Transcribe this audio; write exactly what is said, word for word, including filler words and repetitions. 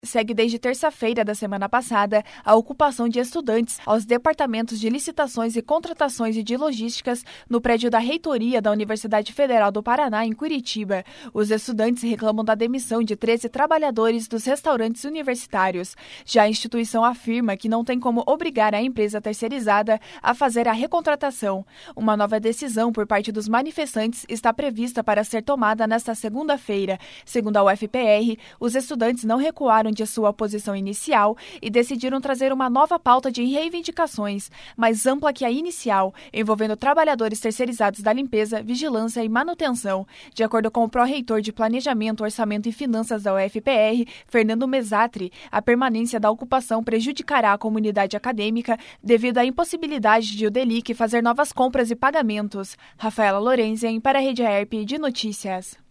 Segue desde terça-feira da semana passada a ocupação de estudantes aos departamentos de licitações e contratações e de logísticas no prédio da reitoria da Universidade Federal do Paraná, em Curitiba. Os estudantes reclamam da demissão de treze trabalhadores dos restaurantes universitários. Já a instituição afirma que não tem como obrigar a empresa terceirizada a fazer a recontratação. Uma nova decisão por parte dos manifestantes está prevista para ser tomada nesta segunda-feira. Segundo a U F P R, os estudantes não recuaram de sua posição inicial e decidiram trazer uma nova pauta de reivindicações, mais ampla que a inicial, envolvendo trabalhadores terceirizados da limpeza, vigilância e manutenção. De acordo com o pró-reitor de Planejamento, Orçamento e Finanças da U F P R, Fernando Mesatri, a permanência da ocupação prejudicará a comunidade acadêmica devido à impossibilidade de o DELIC fazer novas compras e pagamentos. Rafaela Lorenzen, para a Rede A E R P de Notícias.